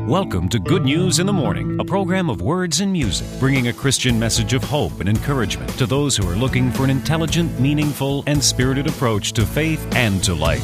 Welcome to Good News in the Morning, a program of words and music, bringing a Christian message of hope and encouragement to those who are looking for an intelligent, meaningful, and spirited approach to faith and to life.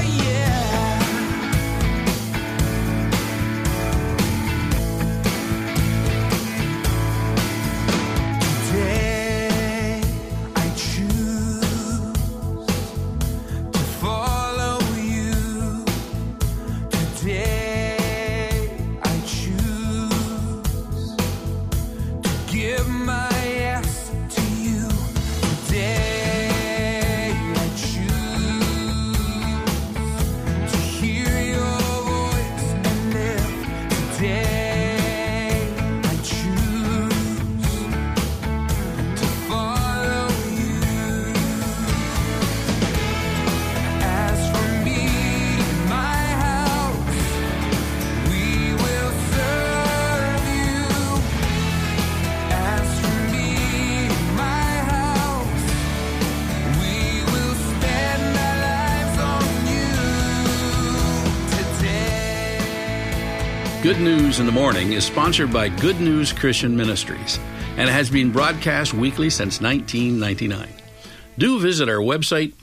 Good News in the Morning is sponsored by Good News Christian Ministries, and it has been broadcast weekly since 1999. Do visit our website,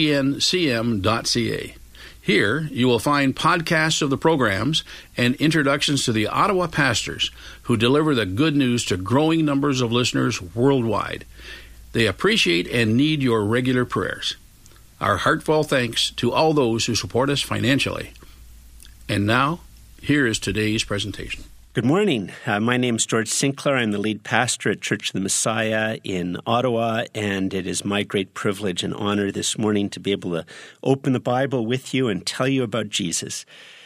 gncm.ca. Here, you will find podcasts of the programs and introductions to the Ottawa pastors who deliver the good news to growing numbers of listeners worldwide. They appreciate and need your regular prayers. Our heartfelt thanks to all those who support us financially. And now, here is today's presentation. Good morning. My name is George Sinclair. I'm the lead pastor at Church of the Messiah in Ottawa, and it is my great privilege and honor this morning to be able to open the Bible with you and tell you about Jesus.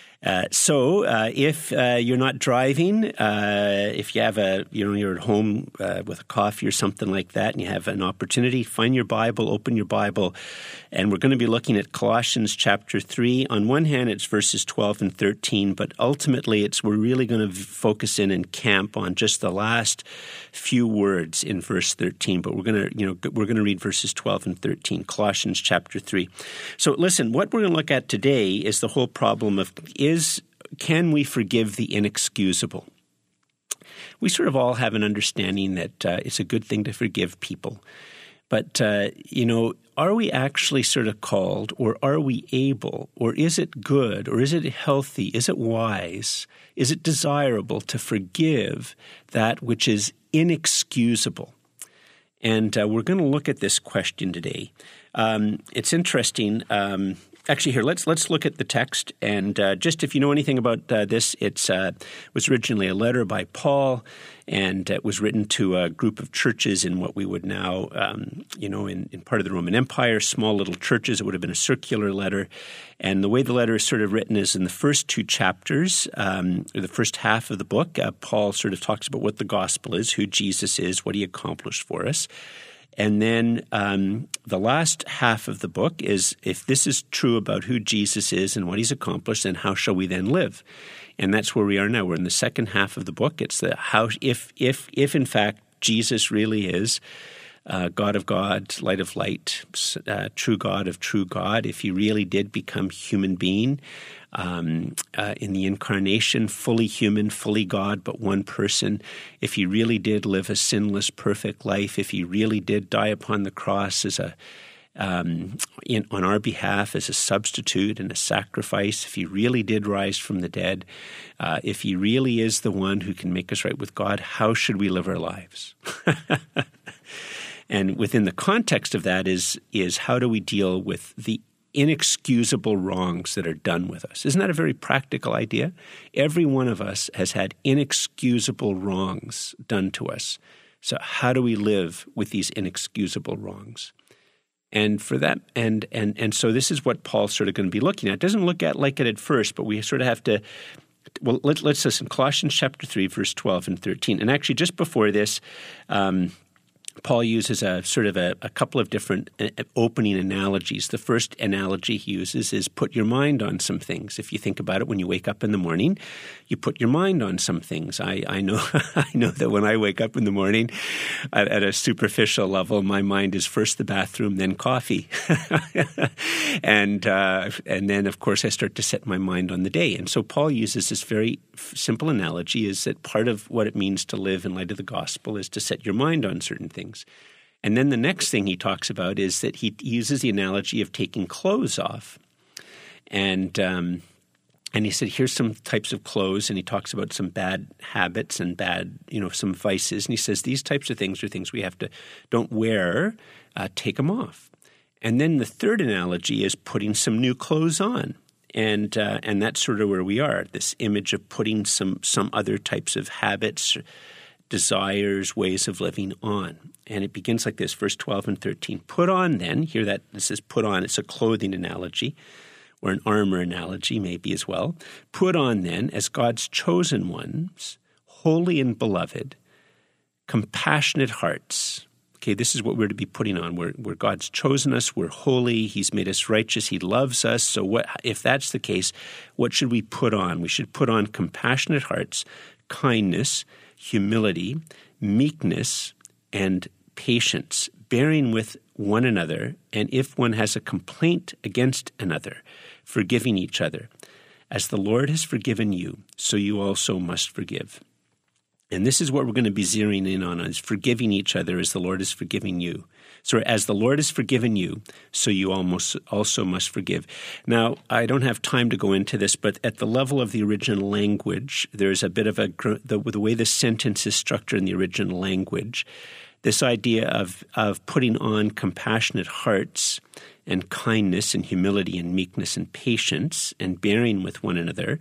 So if you're not driving, if you have you're at home with a coffee or something like that, and you have an opportunity, find your Bible, open your Bible, and we're going to be looking at Colossians chapter 3. On one hand, it's verses 12 and 13, but ultimately we're really going to focus in and camp on just the last few words in verse 13. But we're going to read verses 12 and 13, Colossians chapter 3. So listen, what we're going to look at today is the whole problem of can we forgive the inexcusable? We sort of all have an understanding that it's a good thing to forgive people. But, are we actually sort of called, or are we able, or is it good, or is it healthy, is it wise, is it desirable to forgive that which is inexcusable? And we're going to look at this question today. It's interesting. Actually, here, let's look at the text. And just if you know anything about this, it was originally a letter by Paul, and it was written to a group of churches in what we would now, in part of the Roman Empire, small little churches. It would have been a circular letter. And the way the letter is sort of written is in the first two chapters, or the first half of the book, Paul sort of talks about what the gospel is, who Jesus is, what he accomplished for us. And then the last half of the book is, if this is true about who Jesus is and what he's accomplished, then how shall we then live? And that's where we are now. We're in the second half of the book. It's the how, if in fact Jesus really is God of God, light of light, true God of true God, if he really did become human being in the incarnation, fully human, fully God, but one person, if he really did live a sinless, perfect life, if he really did die upon the cross as on our behalf as a substitute and a sacrifice, if he really did rise from the dead, if he really is the one who can make us right with God, how should we live our lives? And within the context of that is how do we deal with the inexcusable wrongs that are done with us? Isn't that a very practical idea? Every one of us has had inexcusable wrongs done to us. So how do we live with these inexcusable wrongs? And for that, and so this is what Paul's sort of going to be looking at. It doesn't look like it at first, but we sort of have to. Well, let's listen. Colossians chapter 3, verse 12 and 13. And actually, just before this, Paul uses a couple of different opening analogies. The first analogy he uses is put your mind on some things. If you think about it, when you wake up in the morning, you put your mind on some things. I know I know that when I wake up in the morning, at a superficial level, my mind is first the bathroom, then coffee, and then of course I start to set my mind on the day. And so Paul uses this very simple analogy: is that part of what it means to live in light of the gospel is to set your mind on certain things. And then the next thing he talks about is that he uses the analogy of taking clothes off. And he said, here's some types of clothes, and he talks about some bad habits and some vices. And he says, these types of things are things we don't wear, take them off. And then the third analogy is putting some new clothes on. And that's sort of where we are, this image of putting some other types of habits, desires, ways of living on. And it begins like this, verse 12 and 13. Put on then, hear that, this is put on, it's a clothing analogy, or an armor analogy maybe as well. Put on then, as God's chosen ones, holy and beloved, compassionate hearts. Okay, this is what we're to be putting on. We're God's chosen us, we're holy, He's made us righteous, He loves us. So if that's the case, what should we put on? We should put on compassionate hearts, kindness, humility, meekness, and patience, bearing with one another, and if one has a complaint against another, forgiving each other. As the Lord has forgiven you, so you also must forgive. And this is what we're going to be zeroing in on, is forgiving each other as the Lord is forgiving you. So as the Lord has forgiven you, so you also must forgive. Now, I don't have time to go into this, but at the level of the original language, there's a bit of the way the sentence is structured in the original language, this idea of putting on compassionate hearts and kindness and humility and meekness and patience and bearing with one another,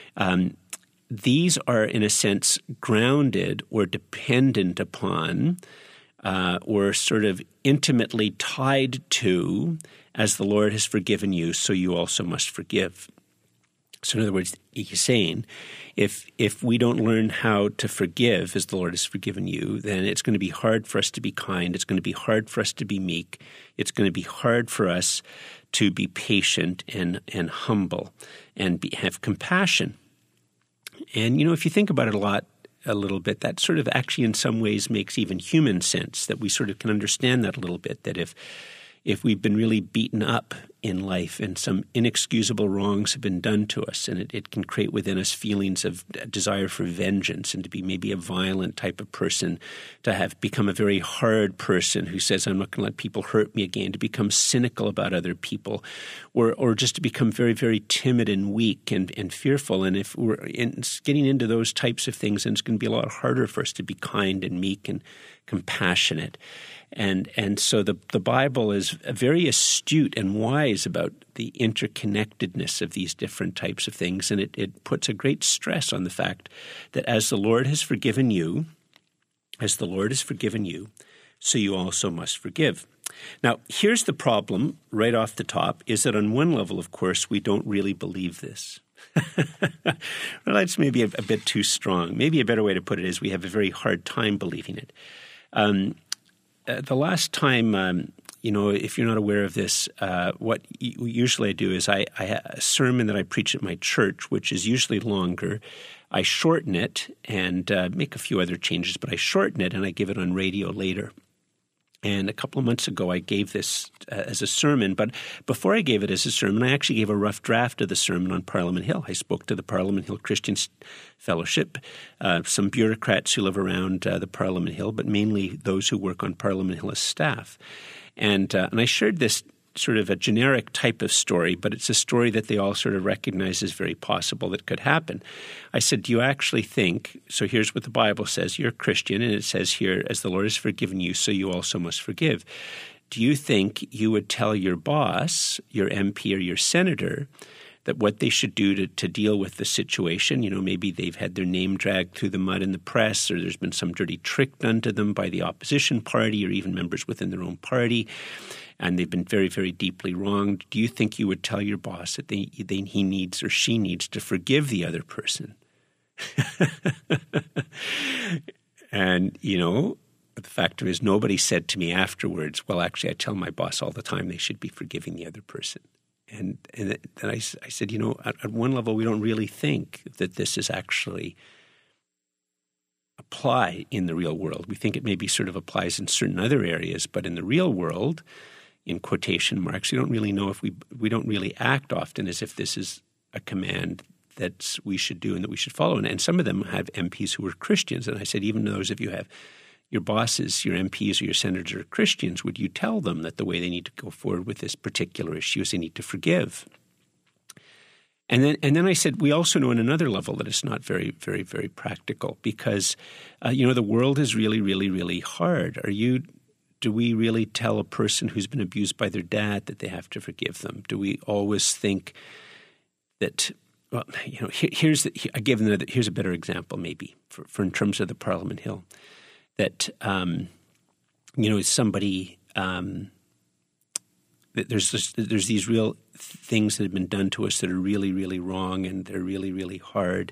these are, in a sense, grounded or dependent upon or sort of intimately tied to, as the Lord has forgiven you, so you also must forgive. So in other words, he's saying, if we don't learn how to forgive as the Lord has forgiven you, then it's going to be hard for us to be kind. It's going to be hard for us to be meek. It's going to be hard for us to be patient and humble and have compassion. And, if you think about it a little bit, that sort of actually in some ways makes even human sense, that we sort of can understand that a little bit, that if we've been really beaten up in life and some inexcusable wrongs have been done to us, and it can create within us feelings of desire for vengeance and to be maybe a violent type of person, to have become a very hard person who says, I'm not going to let people hurt me again, to become cynical about other people, or just to become very, very timid and weak and fearful. And if we're getting into those types of things, then it's going to be a lot harder for us to be kind and meek and compassionate. And so the Bible is very astute and wise about the interconnectedness of these different types of things, and it puts a great stress on the fact that as the Lord has forgiven you, so you also must forgive. Now, here's the problem right off the top, is that on one level, of course, we don't really believe this. Well, that's maybe a bit too strong. Maybe a better way to put it is we have a very hard time believing it. The last time, if you're not aware of this, what usually I do is I have a sermon that I preach at my church, which is usually longer. I shorten it and make a few other changes, but I shorten it and I give it on radio later. And a couple of months ago, I gave this as a sermon. But before I gave it as a sermon, I actually gave a rough draft of the sermon on Parliament Hill. I spoke to the Parliament Hill Christian Fellowship, some bureaucrats who live around the Parliament Hill, but mainly those who work on Parliament Hill as staff. And I shared this sort of a generic type of story, but it's a story that they all sort of recognize as very possible that could happen. I said, do you actually think, so here's what the Bible says, you're a Christian, and it says here, as the Lord has forgiven you, so you also must forgive. Do you think you would tell your boss, your MP or your senator, that what they should do to deal with the situation, maybe they've had their name dragged through the mud in the press, or there's been some dirty trick done to them by the opposition party or even members within their own party, and they've been very, very deeply wronged. Do you think you would tell your boss that he needs or she needs to forgive the other person? And, But the fact is, nobody said to me afterwards, well, actually, I tell my boss all the time they should be forgiving the other person. And then I said, at one level, we don't really think that this is actually apply in the real world. We think it maybe sort of applies in certain other areas, but in the real world, in quotation marks, we don't really know if we don't really act often as if this is a command that we should do and that we should follow. And some of them have MPs who are Christians. And I said, even those of you have your bosses, your MPs or your senators are Christians, would you tell them that the way they need to go forward with this particular issue is they need to forgive? And then I said, we also know on another level that it's not very, very, very practical because, the world is really, really, really hard. Do we really tell a person who's been abused by their dad that they have to forgive them? Do we always think that, here's a better example maybe for in terms of the Parliament Hill, that, somebody there's these real things that have been done to us that are really, really wrong and they're really, really hard.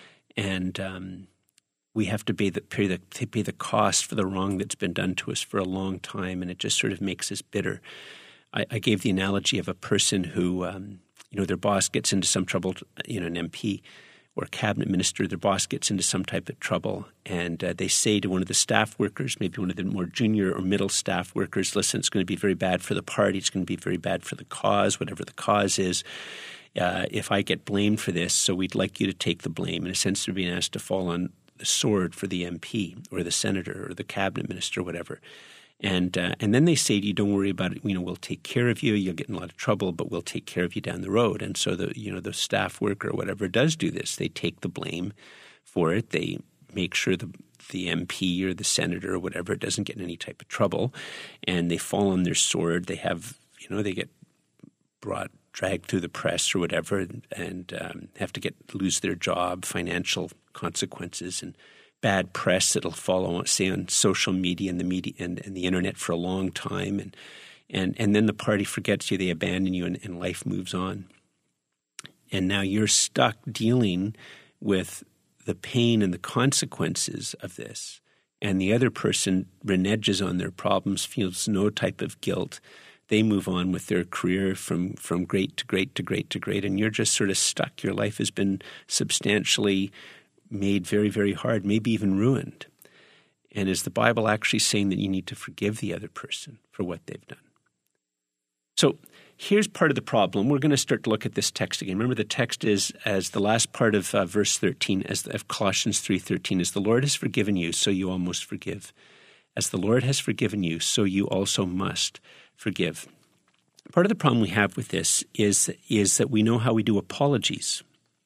And we have to pay the cost for the wrong that's been done to us for a long time, and it just sort of makes us bitter. I gave the analogy of a person who, their boss gets into some trouble, an MP or a cabinet minister, their boss gets into some type of trouble, and they say to one of the staff workers, maybe one of the more junior or middle staff workers, listen, it's going to be very bad for the party, it's going to be very bad for the cause, whatever the cause is. If I get blamed for this, so we'd like you to take the blame. In a sense, they're being asked to fall on the sword for the MP or the senator or the cabinet minister or whatever. And then they say to you, don't worry about it. We'll take care of you. You'll get in a lot of trouble, but we'll take care of you down the road. And so the staff worker or whatever does do this. They take the blame for it. They make sure the MP or the senator or whatever doesn't get in any type of trouble. And they fall on their sword. They have, they get dragged through the press or whatever and have to lose their job, financial consequences, and bad press that'll follow, say, on social media and the media and the internet for a long time, and then the party forgets you, they abandon you, and life moves on. And now you're stuck dealing with the pain and the consequences of this, and the other person reneges on their problems, feels no type of guilt. They move on with their career from great to great to great to great, and you're just sort of stuck. Your life has been substantially made very, very hard, maybe even ruined. And is the Bible actually saying that you need to forgive the other person for what they've done? So here's part of the problem. We're going to start to look at this text again. Remember, the text is, as the last part of verse 13, of Colossians 3:13, as the Lord has forgiven you, so you all must forgive. As the Lord has forgiven you, so you also must forgive. Part of the problem we have with this is that we know how we do apologies.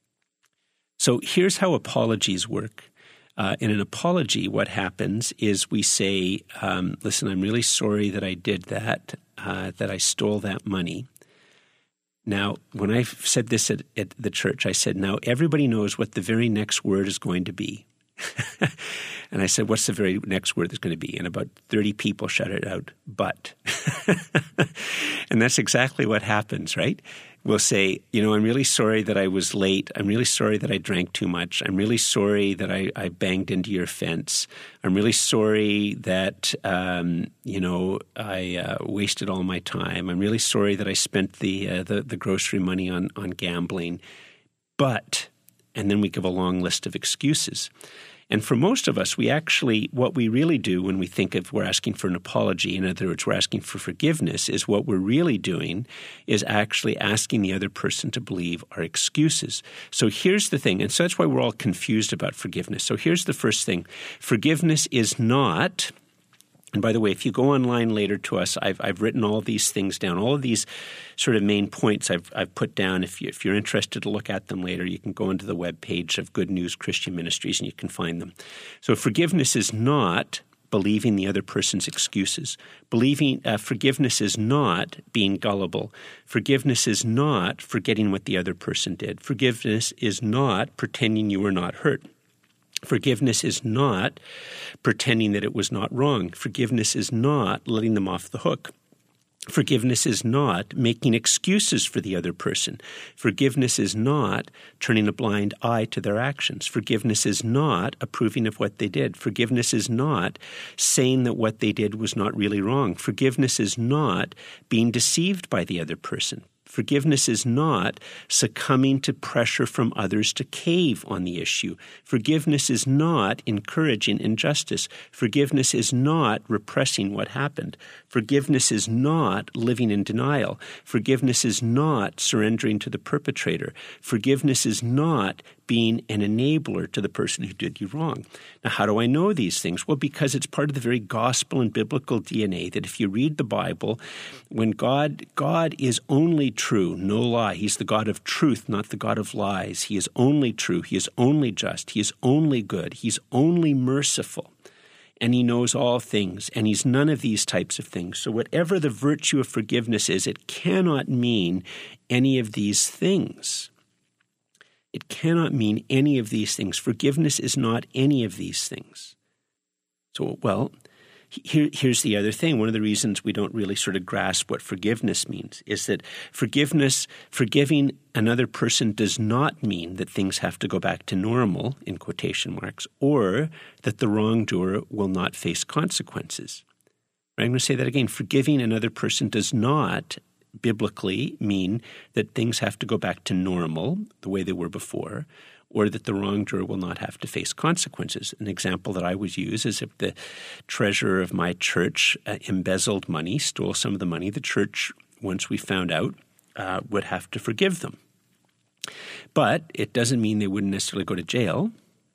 So here's how apologies work. In an apology, what happens is we say, listen, I'm really sorry that I did that, that I stole that money. Now, when I said this at the church, I said, now everybody knows what the very next word is going to be. And I said, what's the very next word that's going to be? And about 30 people shouted out, but. And that's exactly what happens, right? We'll say, I'm really sorry that I was late. I'm really sorry that I drank too much. I'm really sorry that I banged into your fence. I'm really sorry that, I wasted all my time. I'm really sorry that I spent the grocery money on gambling. But, and then we give a long list of excuses. And for most of us, what we really do when we think of we're asking for an apology, in other words, we're asking for forgiveness, is what we're really doing is actually asking the other person to believe our excuses. So here's the thing, and so that's why we're all confused about forgiveness. So here's the first thing. Forgiveness is not, and by the way, if you go online later to us, I've written all these things down. All of these sort of main points I've put down. If you're interested to look at them later, you can go into the webpage of Good News Christian Ministries and you can find them. So forgiveness is not believing the other person's excuses. Forgiveness is not being gullible. Forgiveness is not forgetting what the other person did. Forgiveness is not pretending you were not hurt. Forgiveness is not pretending that it was not wrong. Forgiveness is not letting them off the hook. Forgiveness is not making excuses for the other person. Forgiveness is not turning a blind eye to their actions. Forgiveness is not approving of what they did. Forgiveness is not saying that what they did was not really wrong. Forgiveness is not being deceived by the other person. Forgiveness is not succumbing to pressure from others to cave on the issue. Forgiveness is not encouraging injustice. Forgiveness is not repressing what happened. Forgiveness is not living in denial. Forgiveness is not surrendering to the perpetrator. Forgiveness is not being an enabler to the person who did you wrong. Now, how do I know these things? Well, because it's part of the very gospel and biblical DNA that if you read the Bible, when God is only true, no lie. He's the God of truth, not the God of lies. He is only true. He is only just. He is only good. He's only merciful. And he knows all things, and he's none of these types of things. So whatever the virtue of forgiveness is, it cannot mean any of these things. It cannot mean any of these things. Forgiveness is not any of these things. So, well, here's the other thing. One of the reasons we don't really sort of grasp what forgiveness means is that forgiving another person does not mean that things have to go back to normal, in quotation marks, or that the wrongdoer will not face consequences. Right? I'm going to say that again. Forgiving another person does not biblically mean that things have to go back to normal, the way they were before, or that the wrongdoer will not have to face consequences. An example that I would use is if the treasurer of my church embezzled money, stole some of the money, the church, once we found out, would have to forgive them. But it doesn't mean they wouldn't necessarily go to jail.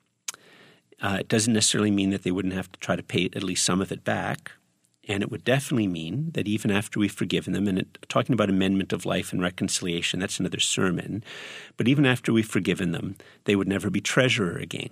It doesn't necessarily mean that they wouldn't have to try to pay at least some of it back. And it would definitely mean that even after we've forgiven them, and talking about amendment of life and reconciliation, that's another sermon, but even after we've forgiven them, they would never be treasurer again.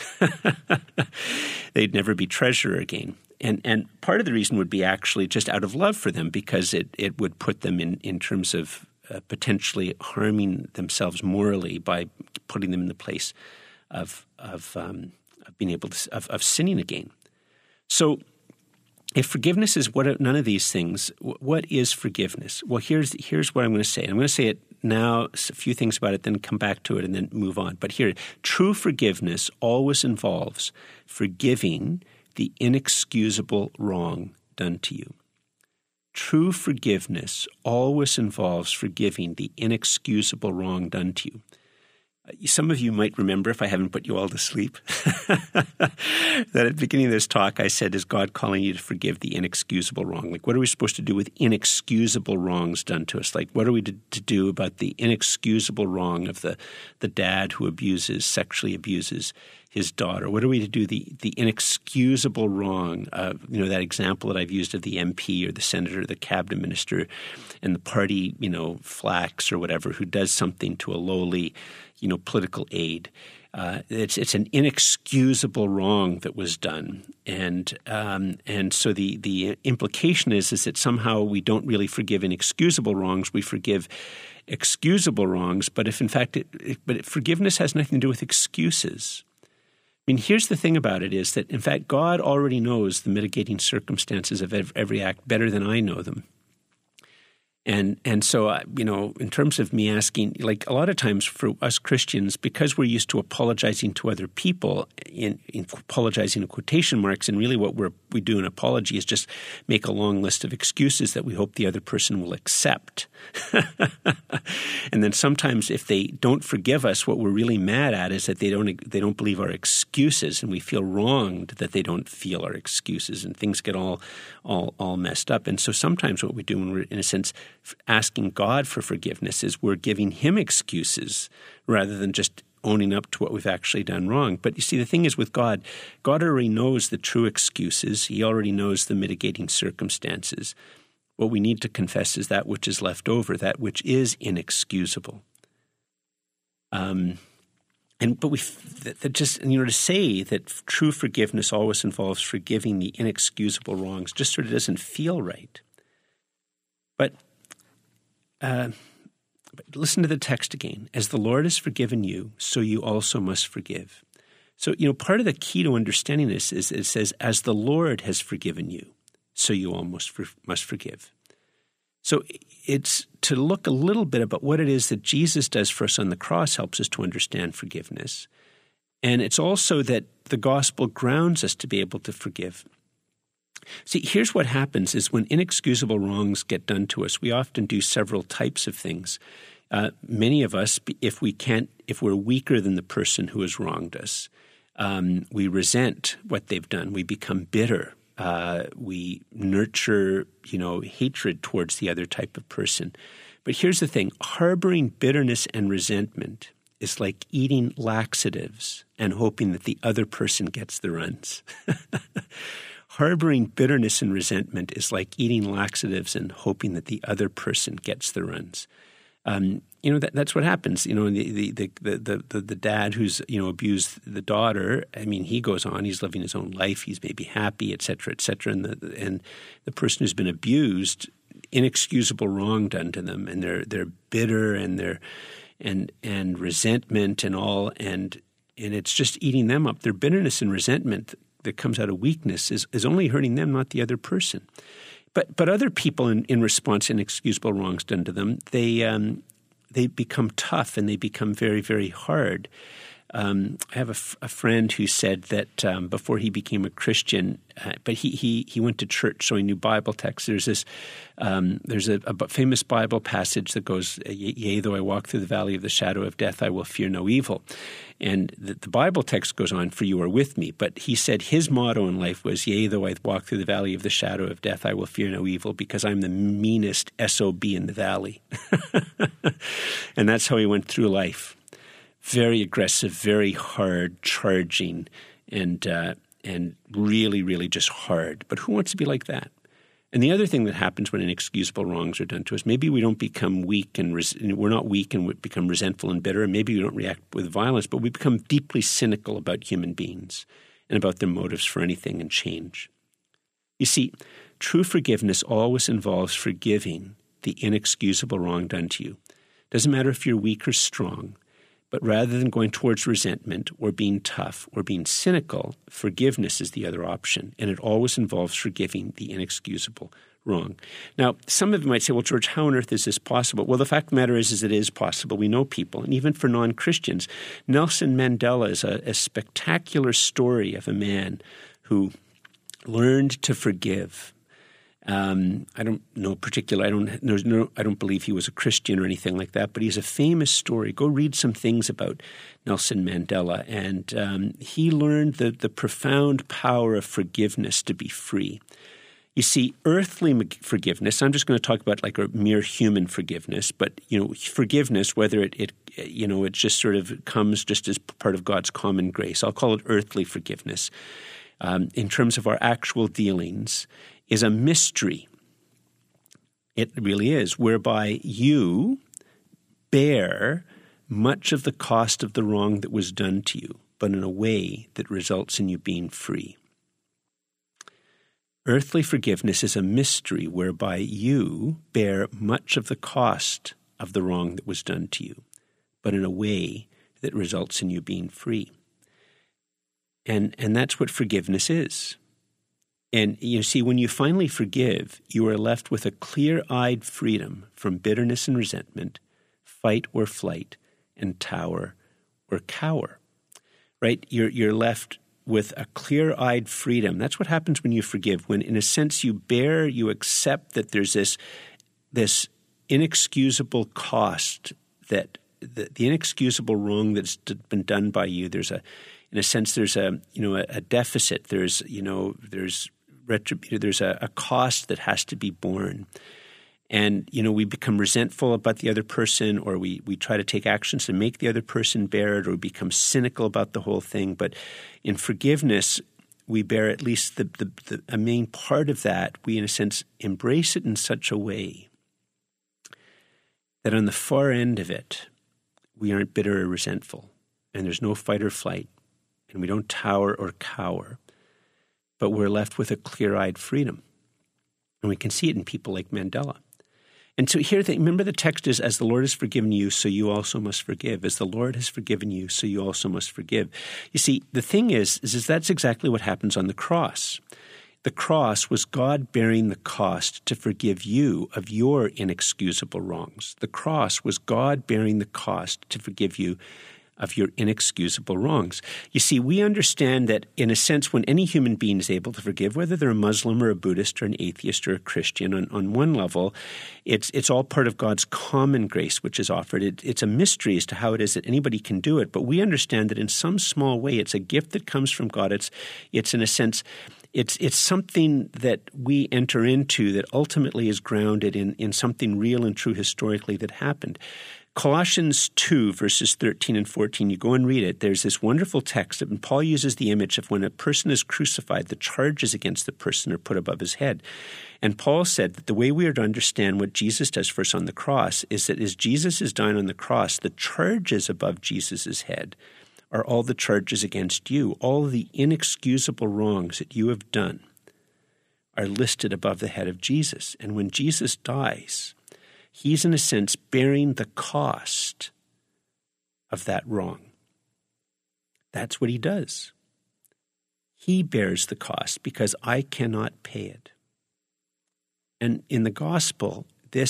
They'd never be treasurer again. And part of the reason would be actually just out of love for them, because it would put them in terms of potentially harming themselves morally by putting them in the place of being able to of sinning again. So, if forgiveness is none of these things, what is forgiveness? Well, here's what I'm going to say. I'm going to say it now, a few things about it, then come back to it and then move on. But here, true forgiveness always involves forgiving the inexcusable wrong done to you. True forgiveness always involves forgiving the inexcusable wrong done to you. Some of you might remember, if I haven't put you all to sleep, that at the beginning of this talk I said, is God calling you to forgive the inexcusable wrong? Like, what are we supposed to do with inexcusable wrongs done to us? Like, what are we to do about the inexcusable wrong of the dad who sexually abuses his daughter? What are we to do the inexcusable wrong of, that example that I've used of the MP or the senator, the cabinet minister, and the party, flax or whatever, who does something to a lowly, political aide. It's an inexcusable wrong that was done, and so the implication is that somehow we don't really forgive inexcusable wrongs. We forgive excusable wrongs, but if in fact, forgiveness has nothing to do with excuses. I mean, here's the thing about it is that, in fact, God already knows the mitigating circumstances of every act better than I know them. And so, in terms of me asking, like a lot of times for us Christians, because we're used to apologizing to other people, in apologizing in quotation marks, and really what we do in apology is just make a long list of excuses that we hope the other person will accept. And then sometimes if they don't forgive us, what we're really mad at is that they don't believe our excuses, and we feel wronged that they don't feel our excuses, and things get all messed up. And so sometimes what we do when we're, in a sense, asking God for forgiveness is we're giving him excuses rather than just owning up to what we've actually done wrong. But you see, the thing is with God already knows the true excuses. He already knows the mitigating circumstances. What we need to confess is that which is left over, that which is inexcusable. To say that true forgiveness always involves forgiving the inexcusable wrongs just sort of doesn't feel right. But listen to the text again. As the Lord has forgiven you, so you also must forgive. So, part of the key to understanding this is it says, as the Lord has forgiven you, so you all must forgive. So it's to look a little bit about what it is that Jesus does for us on the cross helps us to understand forgiveness. And it's also that the gospel grounds us to be able to forgive. See, here's what happens is when inexcusable wrongs get done to us, we often do several types of things. Many of us, if we're weaker than the person who has wronged us, we resent what they've done. We become bitter. We nurture, hatred towards the other type of person. But here's the thing. Harboring bitterness and resentment is like eating laxatives and hoping that the other person gets the runs. Harboring bitterness and resentment is like eating laxatives and hoping that the other person gets the runs. That's what happens. The dad who's abused the daughter. I mean, he goes on. He's living his own life. He's maybe happy, et cetera, et cetera. And the person who's been abused, inexcusable wrong done to them, and they're bitter and resentment and all, and it's just eating them up. Their bitterness and resentment that comes out of weakness is only hurting them, not the other person. But other people in response to inexcusable wrongs done to them, they become tough and they become very, very hard. I have a friend who said that before he became a Christian, but he went to church, so he knew Bible texts. There's a famous Bible passage that goes, "Yea, though I walk through the valley of the shadow of death, I will fear no evil." And the Bible text goes on, "For you are with me." But he said his motto in life was, "Yea, though I walk through the valley of the shadow of death, I will fear no evil, because I'm the meanest SOB in the valley." And that's how he went through life. Very aggressive, very hard, charging, and really, really just hard. But who wants to be like that? And the other thing that happens when inexcusable wrongs are done to us, maybe we don't become weak and we're not weak and we become resentful and bitter, and maybe we don't react with violence, but we become deeply cynical about human beings and about their motives for anything and change. You see, true forgiveness always involves forgiving the inexcusable wrong done to you. Doesn't matter if you're weak or strong. But rather than going towards resentment or being tough or being cynical, forgiveness is the other option, and it always involves forgiving the inexcusable wrong. Now, some of you might say, well, George, how on earth is this possible? Well, the fact of the matter is it is possible. We know people, and even for non-Christians. Nelson Mandela is a spectacular story of a man who learned to forgive. I don't know particular. I don't believe he was a Christian or anything like that. But he's a famous story. Go read some things about Nelson Mandela, and he learned the profound power of forgiveness to be free. You see, earthly forgiveness. I'm just going to talk about like a mere human forgiveness, but forgiveness, whether it just sort of comes just as part of God's common grace. I'll call it earthly forgiveness. In terms of our actual dealings, is a mystery. It really is, whereby you bear much of the cost of the wrong that was done to you, but in a way that results in you being free. Earthly forgiveness is a mystery whereby you bear much of the cost of the wrong that was done to you, but in a way that results in you being free. And that's what forgiveness is. And you see, when you finally forgive, you are left with a clear-eyed freedom from bitterness and resentment, fight or flight, and tower or cower. Right? You're left with a clear-eyed freedom. That's what happens when you forgive. When, in a sense, you accept that there's this inexcusable cost, that the inexcusable wrong that's been done by you. There's a deficit. There's a cost that has to be borne. And, we become resentful about the other person, or we try to take actions to make the other person bear it, or we become cynical about the whole thing. But in forgiveness, we bear at least a main part of that. We, in a sense, embrace it in such a way that on the far end of it, we aren't bitter or resentful, and there's no fight or flight, and we don't tower or cower. But we're left with a clear-eyed freedom. And we can see it in people like Mandela. And so here, remember the text is, as the Lord has forgiven you, so you also must forgive. As the Lord has forgiven you, so you also must forgive. You see, the thing is that's exactly what happens on the cross. The cross was God bearing the cost to forgive you of your inexcusable wrongs. The cross was God bearing the cost to forgive you of your inexcusable wrongs. You see, we understand that, in a sense, when any human being is able to forgive, whether they're a Muslim or a Buddhist or an atheist or a Christian, on one level, it's all part of God's common grace which is offered. It's a mystery as to how it is that anybody can do it, but we understand that in some small way it's a gift that comes from God. It's in a sense, it's something that we enter into that ultimately is grounded in something real and true historically that happened. Colossians 2, verses 13 and 14, you go and read it. There's this wonderful text, and Paul uses the image of when a person is crucified, the charges against the person are put above his head. And Paul said that the way we are to understand what Jesus does for us on the cross is that as Jesus is dying on the cross, the charges above Jesus' head are all the charges against you. All the inexcusable wrongs that you have done are listed above the head of Jesus. And when Jesus dies, he's, in a sense, bearing the cost of that wrong. That's what he does. He bears the cost because I cannot pay it. And in the gospel,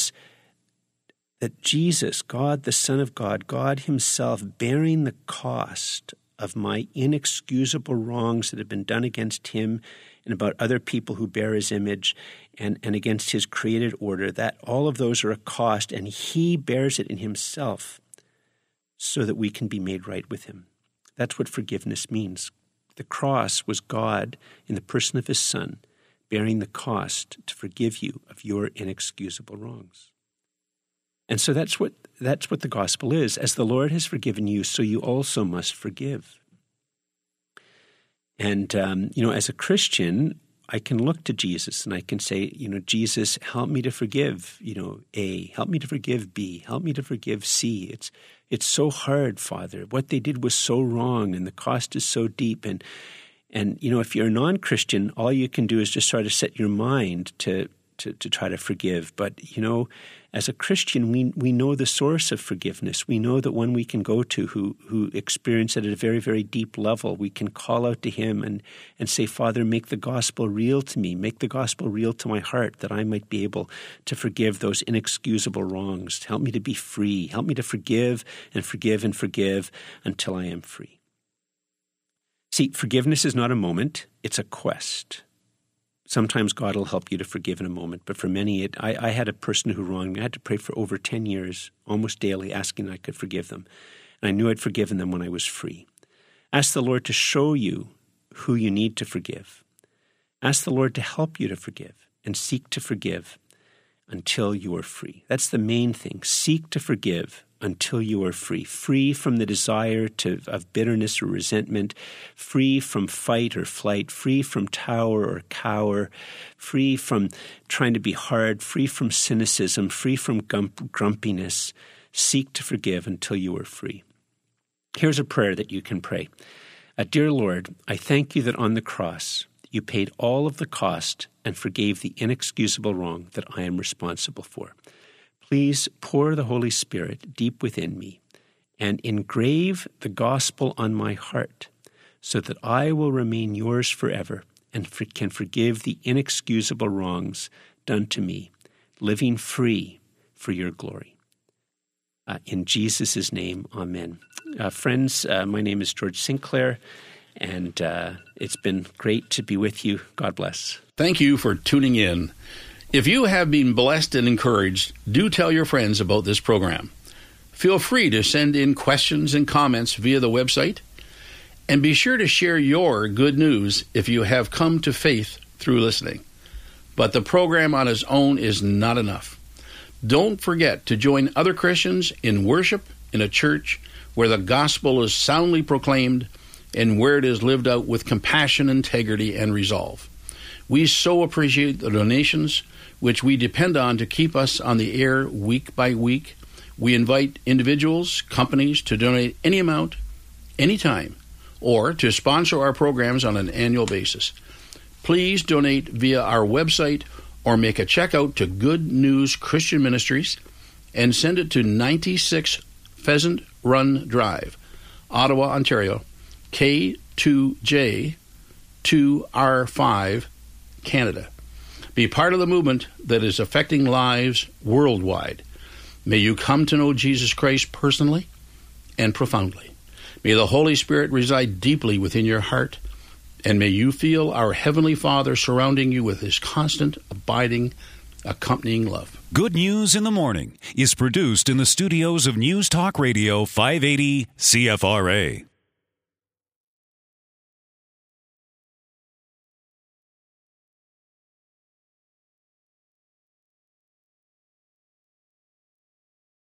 that Jesus, God, the Son of God, God himself, bearing the cost of my inexcusable wrongs that have been done against him and about other people who bear his image and against his created order, that all of those are a cost, and he bears it in himself so that we can be made right with him. That's what forgiveness means. The cross was God, in the person of his Son, bearing the cost to forgive you of your inexcusable wrongs. And so that's what the gospel is. As the Lord has forgiven you, so you also must forgive. And, as a Christian, I can look to Jesus and I can say, Jesus, help me to forgive, A, help me to forgive B, help me to forgive C. It's so hard, Father. What they did was so wrong and the cost is so deep. And if you're a non-Christian, all you can do is just try to set your mind to try to forgive. But, as a Christian, we know the source of forgiveness. We know that one we can go to who experience it at a very, very deep level. We can call out to him and say, Father, make the gospel real to me. Make the gospel real to my heart that I might be able to forgive those inexcusable wrongs. Help me to be free. Help me to forgive and forgive and forgive until I am free. See, forgiveness is not a moment. It's a quest. Sometimes God will help you to forgive in a moment, but for many, I had a person who wronged me. I had to pray for over 10 years, almost daily, asking I could forgive them. And I knew I'd forgiven them when I was free. Ask the Lord to show you who you need to forgive. Ask the Lord to help you to forgive and seek to forgive until you are free. That's the main thing. Seek to forgive until you are free. Free from the desire of bitterness or resentment, free from fight or flight, free from tower or cower, free from trying to be hard, free from cynicism, free from grumpiness. Seek to forgive until you are free. Here's a prayer that you can pray. Dear Lord, I thank you that on the cross you paid all of the cost and forgave the inexcusable wrong that I am responsible for. Please pour the Holy Spirit deep within me and engrave the gospel on my heart so that I will remain yours forever and can forgive the inexcusable wrongs done to me, living free for your glory. In Jesus' name, amen. Friends, my name is George Sinclair, and it's been great to be with you. God bless. Thank you for tuning in. If you have been blessed and encouraged, do tell your friends about this program. Feel free to send in questions and comments via the website, and be sure to share your good news if you have come to faith through listening. But the program on its own is not enough. Don't forget to join other Christians in worship in a church where the gospel is soundly proclaimed and where it is lived out with compassion, integrity, and resolve. We so appreciate the donations which we depend on to keep us on the air week by week. We invite individuals, companies to donate any amount, anytime, or to sponsor our programs on an annual basis. Please donate via our website or make a check out to Good News Christian Ministries and send it to 96 Pheasant Run Drive, Ottawa, Ontario, K2J2R5 Canada. Be part of the movement that is affecting lives worldwide. May you come to know Jesus Christ personally and profoundly. May the Holy Spirit reside deeply within your heart, and may you feel our Heavenly Father surrounding you with His constant, abiding, accompanying love. Good News in the Morning is produced in the studios of News Talk Radio 580 CFRA.